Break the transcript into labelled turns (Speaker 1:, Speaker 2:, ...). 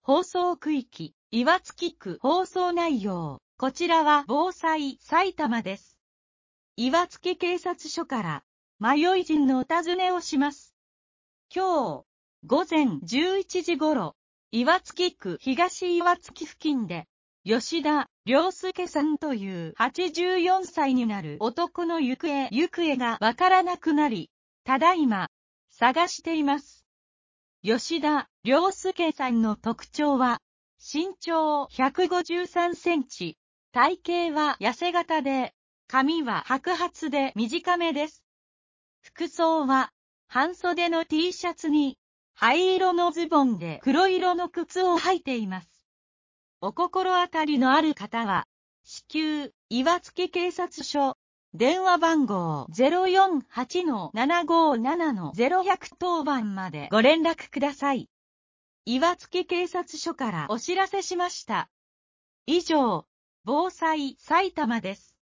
Speaker 1: 放送区域、岩槻区放送内容。こちらは防災埼玉です。岩槻警察署から迷い人のお尋ねをします。今日午前11時頃、岩槻区東岩槻付近で、吉田良介さんという84歳になる男の行方がわからなくなり、ただいま探しています。吉田良介さんの特徴は、身長153センチ、体型は痩せ型で、髪は白髪で短めです。服装は、半袖の T シャツに、灰色のズボンで黒色の靴を履いています。お心当たりのある方は、至急、岩槻警察署、電話番号 048-757-0100 当番までご連絡ください。岩槻警察署からお知らせしました。以上、防災埼玉です。